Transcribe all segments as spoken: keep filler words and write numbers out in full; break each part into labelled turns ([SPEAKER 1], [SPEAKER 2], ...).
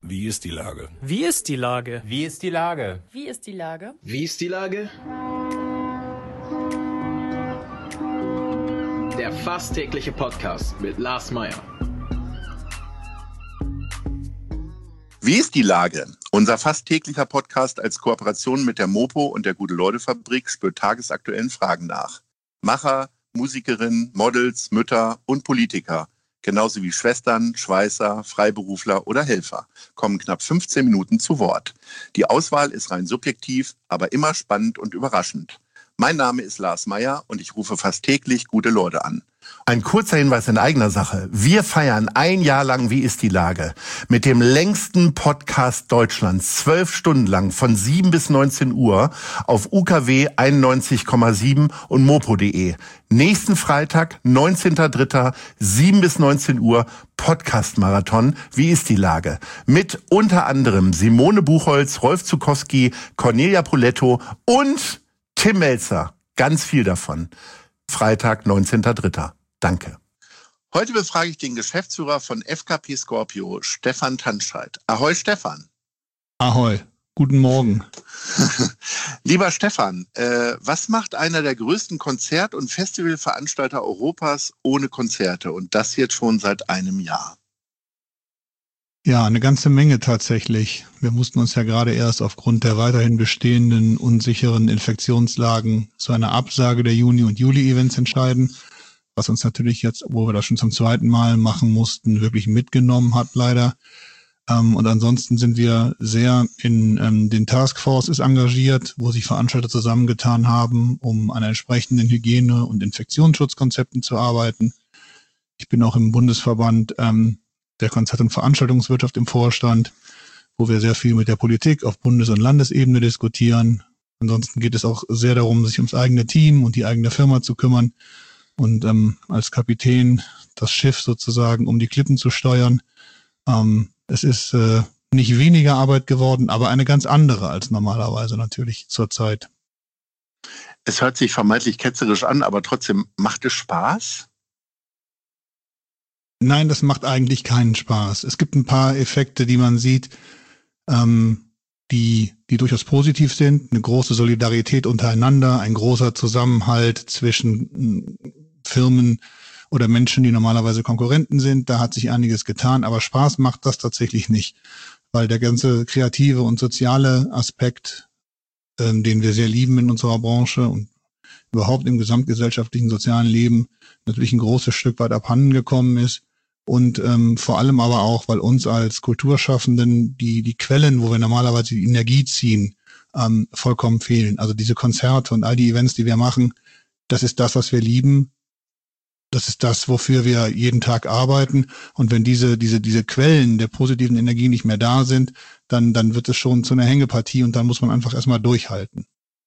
[SPEAKER 1] Wie ist die Lage?
[SPEAKER 2] Wie ist die Lage?
[SPEAKER 3] Wie ist die Lage?
[SPEAKER 4] Wie ist die Lage?
[SPEAKER 5] Wie ist die Lage? Der fast tägliche Podcast mit Lars Meyer.
[SPEAKER 6] Wie ist die Lage? Unser fast täglicher Podcast als Kooperation mit der Mopo und der Gute-Leute-Fabrik spürt tagesaktuellen Fragen nach. Macher, Musikerinnen, Models, Mütter und Politiker, genauso wie Schwestern, Schweißer, Freiberufler oder Helfer, kommen knapp fünfzehn Minuten zu Wort. Die Auswahl ist rein subjektiv, aber immer spannend und überraschend. Mein Name ist Lars Meyer und ich rufe fast täglich gute Leute an.
[SPEAKER 7] Ein kurzer Hinweis in eigener Sache. Wir feiern ein Jahr lang Wie ist die Lage? Mit dem längsten Podcast Deutschlands. Zwölf Stunden lang von sieben bis neunzehn Uhr auf U K W einundneunzig Komma sieben und mopo punkt de. Nächsten Freitag, neunzehnten dritten sieben bis neunzehn Uhr, Podcast-Marathon. Wie ist die Lage? Mit unter anderem Simone Buchholz, Rolf Zukowski, Cornelia Poletto und Tim Melzer. Ganz viel davon. Freitag, neunzehnten dritten Danke.
[SPEAKER 6] Heute befrage ich den Geschäftsführer von F K P Scorpio, Stefan Tanscheid. Ahoi, Stefan.
[SPEAKER 8] Ahoi, guten Morgen.
[SPEAKER 6] Lieber Stefan, äh, was macht einer der größten Konzert- und Festivalveranstalter Europas ohne Konzerte? Und das jetzt schon seit einem Jahr.
[SPEAKER 8] Ja, eine ganze Menge tatsächlich. Wir mussten uns ja gerade erst aufgrund der weiterhin bestehenden unsicheren Infektionslagen zu einer Absage der Juni- und Juli-Events entscheiden, was uns natürlich jetzt, wo wir das schon zum zweiten Mal machen mussten, wirklich mitgenommen hat leider. Ähm, und ansonsten sind wir sehr in ähm, den Taskforces engagiert, wo sich Veranstalter zusammengetan haben, um an entsprechenden Hygiene- und Infektionsschutzkonzepten zu arbeiten. Ich bin auch im Bundesverband ähm, der Konzert- und Veranstaltungswirtschaft im Vorstand, wo wir sehr viel mit der Politik auf Bundes- und Landesebene diskutieren. Ansonsten geht es auch sehr darum, sich ums eigene Team und die eigene Firma zu kümmern und ähm, als Kapitän das Schiff sozusagen um die Klippen zu steuern. Ähm, es ist äh, nicht weniger Arbeit geworden, aber eine ganz andere als normalerweise natürlich zurzeit.
[SPEAKER 6] Es hört sich vermeintlich ketzerisch an, aber trotzdem, macht es Spaß?
[SPEAKER 8] Nein, das macht eigentlich keinen Spaß. Es gibt ein paar Effekte, die man sieht, ähm, die, die durchaus positiv sind. Eine große Solidarität untereinander, ein großer Zusammenhalt zwischen äh, Firmen oder Menschen, die normalerweise Konkurrenten sind. Da hat sich einiges getan, aber Spaß macht das tatsächlich nicht, weil der ganze kreative und soziale Aspekt, ähm, den wir sehr lieben in unserer Branche und überhaupt im gesamtgesellschaftlichen sozialen Leben, natürlich ein großes Stück weit abhanden gekommen ist. Und ähm, vor allem aber auch, weil uns als Kulturschaffenden die die Quellen, wo wir normalerweise die Energie ziehen, ähm, vollkommen fehlen. Also diese Konzerte und all die Events, die wir machen, das ist das, was wir lieben. Das ist das, wofür wir jeden Tag arbeiten. Und wenn diese diese diese Quellen der positiven Energie nicht mehr da sind, dann dann wird es schon zu einer Hängepartie und dann muss man einfach erstmal durchhalten.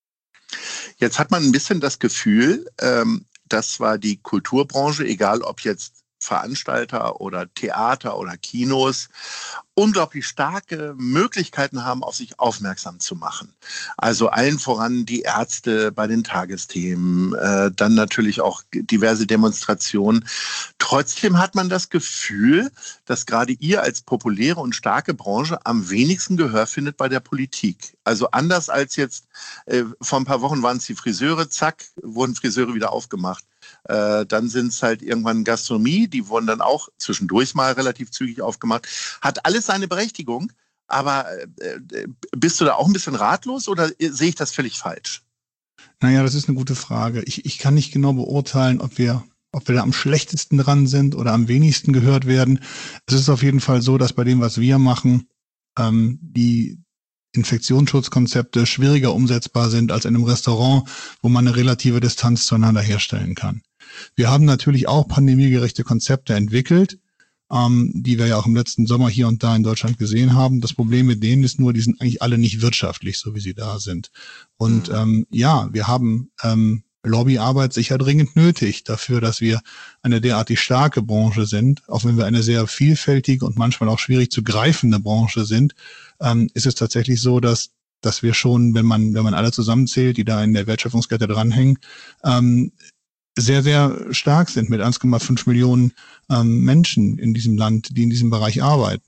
[SPEAKER 6] Jetzt hat man ein bisschen das Gefühl, ähm, dass zwar die Kulturbranche, egal ob jetzt Veranstalter oder Theater oder Kinos, unglaublich starke Möglichkeiten haben, auf sich aufmerksam zu machen. Also allen voran die Ärzte bei den Tagesthemen, äh, dann natürlich auch diverse Demonstrationen. Trotzdem hat man das Gefühl, dass gerade ihr als populäre und starke Branche am wenigsten Gehör findet bei der Politik. Also anders als jetzt, äh, vor ein paar Wochen waren es die Friseure, zack, wurden Friseure wieder aufgemacht. Äh, dann sind es halt irgendwann Gastronomie, die wurden dann auch zwischendurch mal relativ zügig aufgemacht. Hat alles seine Berechtigung, aber äh, bist du da auch ein bisschen ratlos oder sehe ich das völlig falsch?
[SPEAKER 8] Naja, das ist eine gute Frage. Ich, ich kann nicht genau beurteilen, ob wir, ob wir da am schlechtesten dran sind oder am wenigsten gehört werden. Es ist auf jeden Fall so, dass bei dem, was wir machen, ähm, die Infektionsschutzkonzepte schwieriger umsetzbar sind als in einem Restaurant, wo man eine relative Distanz zueinander herstellen kann. Wir haben natürlich auch pandemiegerechte Konzepte entwickelt, ähm, die wir ja auch im letzten Sommer hier und da in Deutschland gesehen haben. Das Problem mit denen ist nur, die sind eigentlich alle nicht wirtschaftlich, so wie sie da sind. Und mhm. ähm, ja, wir haben ähm, Lobbyarbeit sicher dringend nötig dafür, dass wir eine derartig starke Branche sind. Auch wenn wir eine sehr vielfältige und manchmal auch schwierig zu greifende Branche sind, ähm, ist es tatsächlich so, dass dass wir schon, wenn man wenn man alle zusammenzählt, die da in der Wertschöpfungskette dranhängen, ähm, sehr, sehr stark sind mit eins Komma fünf Millionen ähm, Menschen in diesem Land, die in diesem Bereich arbeiten.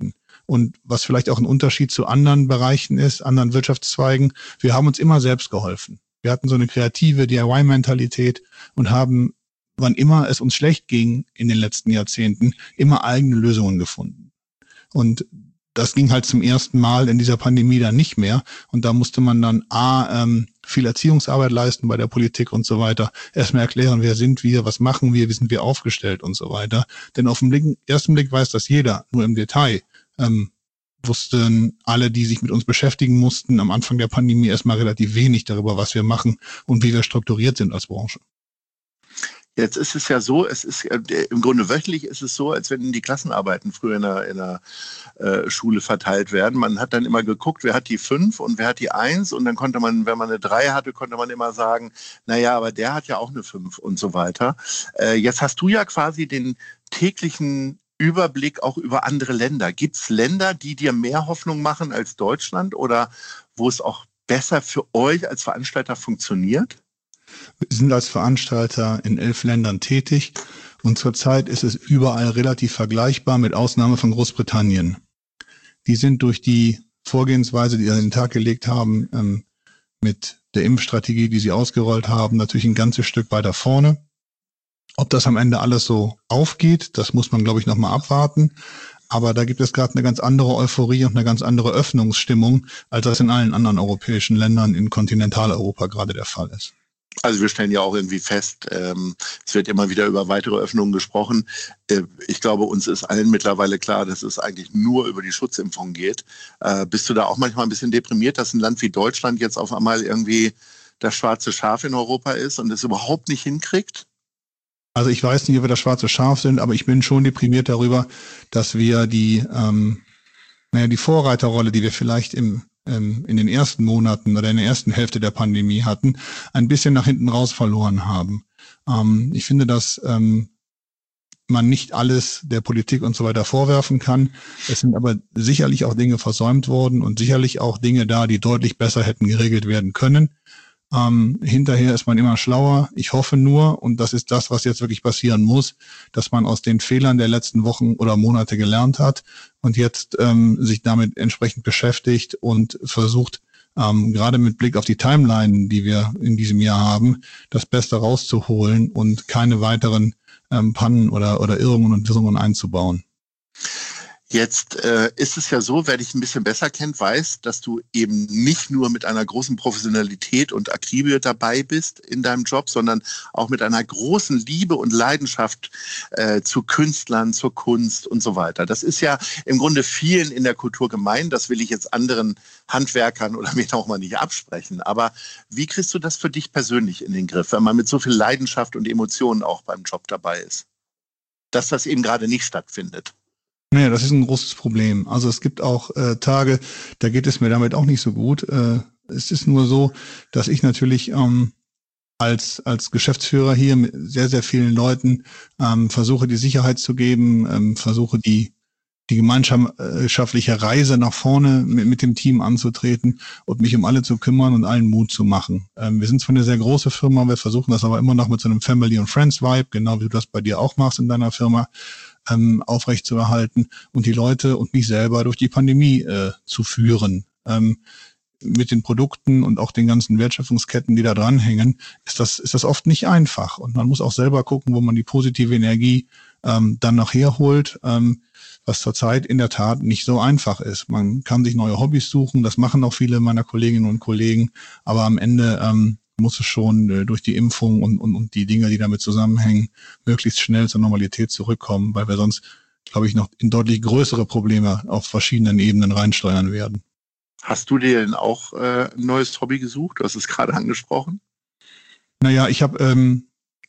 [SPEAKER 8] Und was vielleicht auch ein Unterschied zu anderen Bereichen ist, anderen Wirtschaftszweigen, wir haben uns immer selbst geholfen. Wir hatten so eine kreative D I Y-Mentalität und haben, wann immer es uns schlecht ging in den letzten Jahrzehnten, immer eigene Lösungen gefunden. Und das ging halt zum ersten Mal in dieser Pandemie dann nicht mehr. Und da musste man dann A, ähm, viel Erziehungsarbeit leisten bei der Politik und so weiter. Erstmal erklären, wer sind wir, was machen wir, wie sind wir aufgestellt und so weiter. Denn auf den Blick, ersten Blick weiß das jeder, nur im Detail ähm, wussten alle, die sich mit uns beschäftigen mussten, am Anfang der Pandemie erstmal relativ wenig darüber, was wir machen und wie wir strukturiert sind als Branche.
[SPEAKER 6] Jetzt ist es ja so, es ist äh, im Grunde wöchentlich ist es so, als wenn die Klassenarbeiten früher in der, in der äh, Schule verteilt werden. Man hat dann immer geguckt, wer hat die fünf und wer hat die eins und dann konnte man, wenn man eine drei hatte, konnte man immer sagen, naja, aber der hat ja auch eine fünf und so weiter. Äh, jetzt hast du ja quasi den täglichen Überblick auch über andere Länder. Gibt es Länder, die dir mehr Hoffnung machen als Deutschland oder wo es auch besser für euch als Veranstalter funktioniert?
[SPEAKER 8] Wir sind als Veranstalter in elf Ländern tätig und zurzeit ist es überall relativ vergleichbar, mit Ausnahme von Großbritannien. Die sind durch die Vorgehensweise, die sie an den Tag gelegt haben, ähm, mit der Impfstrategie, die sie ausgerollt haben, natürlich ein ganzes Stück weiter vorne. Ob das am Ende alles so aufgeht, das muss man, glaube ich, nochmal abwarten. Aber da gibt es gerade eine ganz andere Euphorie und eine ganz andere Öffnungsstimmung, als das in allen anderen europäischen Ländern in Kontinentaleuropa gerade der Fall ist.
[SPEAKER 6] Also wir stellen ja auch irgendwie fest, ähm, es wird immer wieder über weitere Öffnungen gesprochen. Äh, ich glaube, uns ist allen mittlerweile klar, dass es eigentlich nur über die Schutzimpfung geht. Äh, bist du da auch manchmal ein bisschen deprimiert, dass ein Land wie Deutschland jetzt auf einmal irgendwie das schwarze Schaf in Europa ist und es überhaupt nicht hinkriegt?
[SPEAKER 8] Also ich weiß nicht, ob wir das schwarze Schaf sind, aber ich bin schon deprimiert darüber, dass wir die, ähm, naja, die Vorreiterrolle, die wir vielleicht im in den ersten Monaten oder in der ersten Hälfte der Pandemie hatten, ein bisschen nach hinten raus verloren haben. Ähm, ich finde, dass ähm, man nicht alles der Politik und so weiter vorwerfen kann. Es sind aber sicherlich auch Dinge versäumt worden und sicherlich auch Dinge da, die deutlich besser hätten geregelt werden können. Ähm, hinterher ist man immer schlauer. Ich hoffe nur, und das ist das, was jetzt wirklich passieren muss, dass man aus den Fehlern der letzten Wochen oder Monate gelernt hat und jetzt ähm, sich damit entsprechend beschäftigt und versucht, ähm, gerade mit Blick auf die Timeline, die wir in diesem Jahr haben, das Beste rauszuholen und keine weiteren ähm, Pannen oder, oder Irrungen und Wirrungen einzubauen.
[SPEAKER 6] Jetzt äh, ist es ja so, wer dich ein bisschen besser kennt, weiß, dass du eben nicht nur mit einer großen Professionalität und Akribie dabei bist in deinem Job, sondern auch mit einer großen Liebe und Leidenschaft äh, zu Künstlern, zur Kunst und so weiter. Das ist ja im Grunde vielen in der Kultur gemein. Das will ich jetzt anderen Handwerkern oder mir auch mal nicht absprechen. Aber wie kriegst du das für dich persönlich in den Griff, wenn man mit so viel Leidenschaft und Emotionen auch beim Job dabei ist? Dass das eben gerade nicht stattfindet.
[SPEAKER 8] Naja, das ist ein großes Problem. Also es gibt auch äh, Tage, da geht es mir damit auch nicht so gut. Äh, es ist nur so, dass ich natürlich ähm, als als Geschäftsführer hier mit sehr, sehr vielen Leuten ähm, versuche, die Sicherheit zu geben, ähm, versuche, die die gemeinschaftliche Reise nach vorne mit, mit dem Team anzutreten und mich um alle zu kümmern und allen Mut zu machen. Ähm, wir sind zwar eine sehr große Firma, wir versuchen das aber immer noch mit so einem Family- und Friends-Vibe, genau wie du das bei dir auch machst in deiner Firma, ähm, aufrechtzuerhalten und die Leute und mich selber durch die Pandemie äh, zu führen. Ähm, mit den Produkten und auch den ganzen Wertschöpfungsketten, die da dranhängen, ist das, ist das oft nicht einfach. Und man muss auch selber gucken, wo man die positive Energie ähm, dann noch herholt, ähm, was zurzeit in der Tat nicht so einfach ist. Man kann sich neue Hobbys suchen, das machen auch viele meiner Kolleginnen und Kollegen, aber am Ende ähm, muss es schon äh, durch die Impfung und, und, und die Dinge, die damit zusammenhängen, möglichst schnell zur Normalität zurückkommen, weil wir sonst, glaube ich, noch in deutlich größere Probleme auf verschiedenen Ebenen reinsteuern werden.
[SPEAKER 6] Hast du dir denn auch äh, ein neues Hobby gesucht? Du hast es gerade angesprochen.
[SPEAKER 8] Naja, ich habe ähm,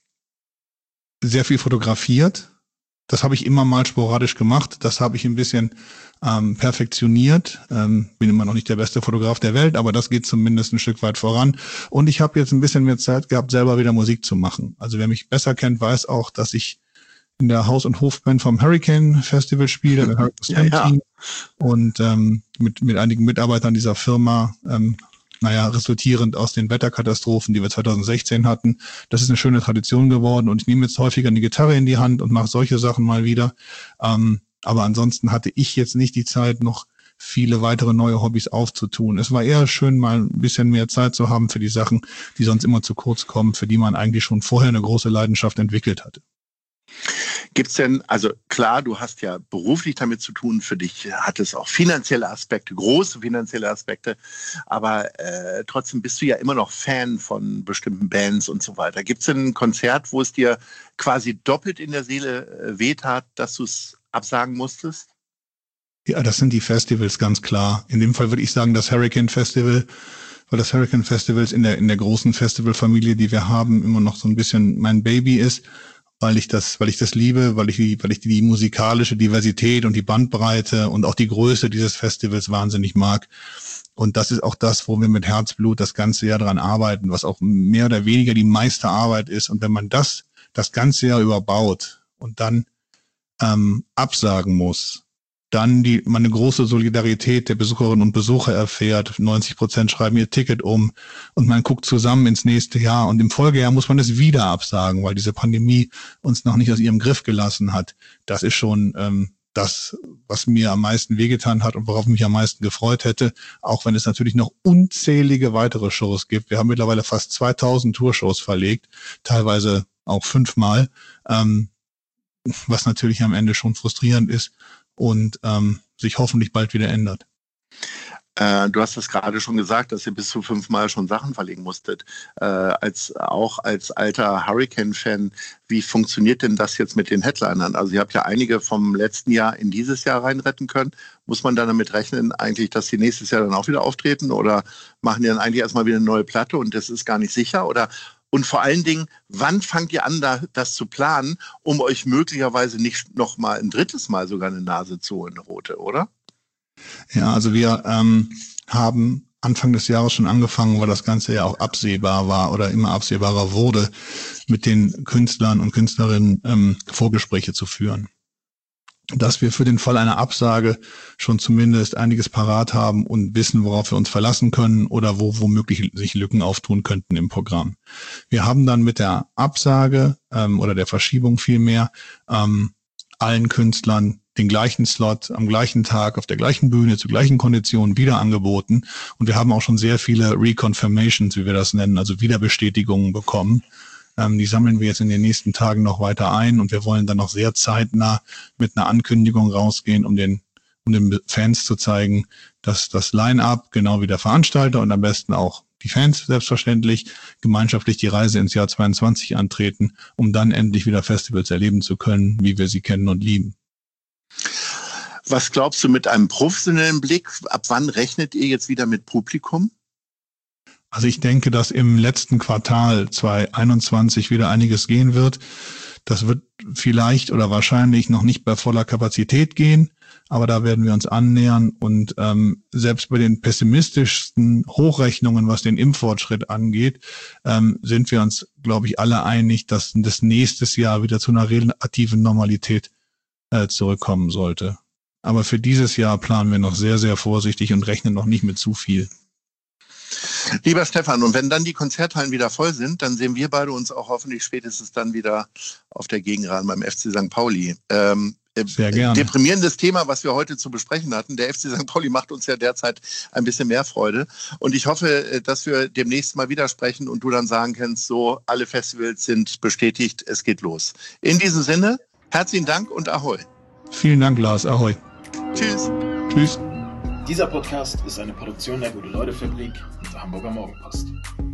[SPEAKER 8] sehr viel fotografiert. Das habe ich immer mal sporadisch gemacht. Das habe ich ein bisschen ähm, perfektioniert. Ähm, bin immer noch nicht der beste Fotograf der Welt, aber das geht zumindest ein Stück weit voran. Und ich habe jetzt ein bisschen mehr Zeit gehabt, selber wieder Musik zu machen. Also wer mich besser kennt, weiß auch, dass ich in der Haus- und Hofband vom Hurricane Festival spiele, der Hurricane ja, ja. Und ähm, mit mit einigen Mitarbeitern dieser Firma, ähm, naja, resultierend aus den Wetterkatastrophen, die wir zwanzig sechzehn hatten. Das ist eine schöne Tradition geworden und ich nehme jetzt häufiger eine Gitarre in die Hand und mache solche Sachen mal wieder. Ähm, Aber ansonsten hatte ich jetzt nicht die Zeit, noch viele weitere neue Hobbys aufzutun. Es war eher schön, mal ein bisschen mehr Zeit zu haben für die Sachen, die sonst immer zu kurz kommen, für die man eigentlich schon vorher eine große Leidenschaft entwickelt hatte.
[SPEAKER 6] Gibt's denn, also klar, du hast ja beruflich damit zu tun, für dich hat es auch finanzielle Aspekte, große finanzielle Aspekte, aber äh, trotzdem bist du ja immer noch Fan von bestimmten Bands und so weiter. Gibt's denn ein Konzert, wo es dir quasi doppelt in der Seele äh, wehtat, dass du es absagen musstest?
[SPEAKER 8] Ja, das sind die Festivals, ganz klar. In dem Fall würde ich sagen, das Hurricane Festival, weil das Hurricane Festival in der, in der großen Festivalfamilie, die wir haben, immer noch so ein bisschen mein Baby ist, weil ich das, weil ich das liebe, weil ich die, weil ich die musikalische Diversität und die Bandbreite und auch die Größe dieses Festivals wahnsinnig mag. Und das ist auch das, wo wir mit Herzblut das ganze Jahr dran arbeiten, was auch mehr oder weniger die meiste Arbeit ist. Und wenn man das, das ganze Jahr überbaut und dann ähm, absagen muss, dann die man eine große Solidarität der Besucherinnen und Besucher erfährt. neunzig Prozent schreiben ihr Ticket um und man guckt zusammen ins nächste Jahr. Und im Folgejahr muss man es wieder absagen, weil diese Pandemie uns noch nicht aus ihrem Griff gelassen hat. Das ist schon ähm, das, was mir am meisten wehgetan hat und worauf mich am meisten gefreut hätte. Auch wenn es natürlich noch unzählige weitere Shows gibt. Wir haben mittlerweile fast zweitausend Tourshows verlegt, teilweise auch fünfmal, ähm, was natürlich am Ende schon frustrierend ist und ähm, sich hoffentlich bald wieder ändert.
[SPEAKER 6] Äh, du hast das gerade schon gesagt, dass ihr bis zu fünfmal schon Sachen verlegen musstet. Äh, als auch als alter Hurricane-Fan, wie funktioniert denn das jetzt mit den Headlinern? Also ihr habt ja einige vom letzten Jahr in dieses Jahr reinretten können. Muss man dann damit rechnen, eigentlich, dass die nächstes Jahr dann auch wieder auftreten? Oder machen die dann eigentlich erstmal wieder eine neue Platte und das ist gar nicht sicher? Oder und vor allen Dingen, wann fangt ihr an, da, das zu planen, um euch möglicherweise nicht noch mal ein drittes Mal sogar eine Nase zu holen, eine rote, oder?
[SPEAKER 8] Ja, also wir ähm, haben Anfang des Jahres schon angefangen, weil das Ganze ja auch absehbar war oder immer absehbarer wurde, mit den Künstlern und Künstlerinnen ähm, Vorgespräche zu führen. Dass wir für den Fall einer Absage schon zumindest einiges parat haben und wissen, worauf wir uns verlassen können oder wo womöglich sich Lücken auftun könnten im Programm. Wir haben dann mit der Absage ähm, oder der Verschiebung vielmehr ähm, allen Künstlern den gleichen Slot am gleichen Tag auf der gleichen Bühne zu gleichen Konditionen wieder angeboten. Und wir haben auch schon sehr viele Reconfirmations, wie wir das nennen, also Wiederbestätigungen bekommen. Ähm, die sammeln wir jetzt in den nächsten Tagen noch weiter ein und wir wollen dann noch sehr zeitnah mit einer Ankündigung rausgehen, um den, um den Fans zu zeigen, dass das Line-Up, genau wie der Veranstalter und am besten auch die Fans selbstverständlich, gemeinschaftlich die Reise ins Jahr zweiundzwanzig antreten, um dann endlich wieder Festivals erleben zu können, wie wir sie kennen und lieben.
[SPEAKER 6] Was glaubst du mit einem professionellen Blick? Ab wann rechnet ihr jetzt wieder mit Publikum?
[SPEAKER 8] Also ich denke, dass im letzten Quartal zwanzig einundzwanzig wieder einiges gehen wird. Das wird vielleicht oder wahrscheinlich noch nicht bei voller Kapazität gehen, aber da werden wir uns annähern. Und ähm, selbst bei den pessimistischsten Hochrechnungen, was den Impffortschritt angeht, ähm, sind wir uns, glaube ich, alle einig, dass das nächstes Jahr wieder zu einer relativen Normalität äh, zurückkommen sollte. Aber für dieses Jahr planen wir noch sehr, sehr vorsichtig und rechnen noch nicht mit zu viel.
[SPEAKER 6] Lieber Stefan, und wenn dann die Konzerthallen wieder voll sind, dann sehen wir beide uns auch hoffentlich spätestens dann wieder auf der Gegenrahn beim F C Sankt Pauli. Ähm,
[SPEAKER 8] Sehr gerne.
[SPEAKER 6] Deprimierendes Thema, was wir heute zu besprechen hatten. Der F C Sankt Pauli macht uns ja derzeit ein bisschen mehr Freude. Und ich hoffe, dass wir demnächst mal wieder sprechen und du dann sagen kannst, so, alle Festivals sind bestätigt, es geht los. In diesem Sinne, herzlichen Dank und Ahoi.
[SPEAKER 8] Vielen Dank, Lars. Ahoi.
[SPEAKER 6] Tschüss.
[SPEAKER 8] Tschüss.
[SPEAKER 5] Dieser Podcast ist eine Produktion der Gute-Leute-Fabrik und der Hamburger Morgenpost.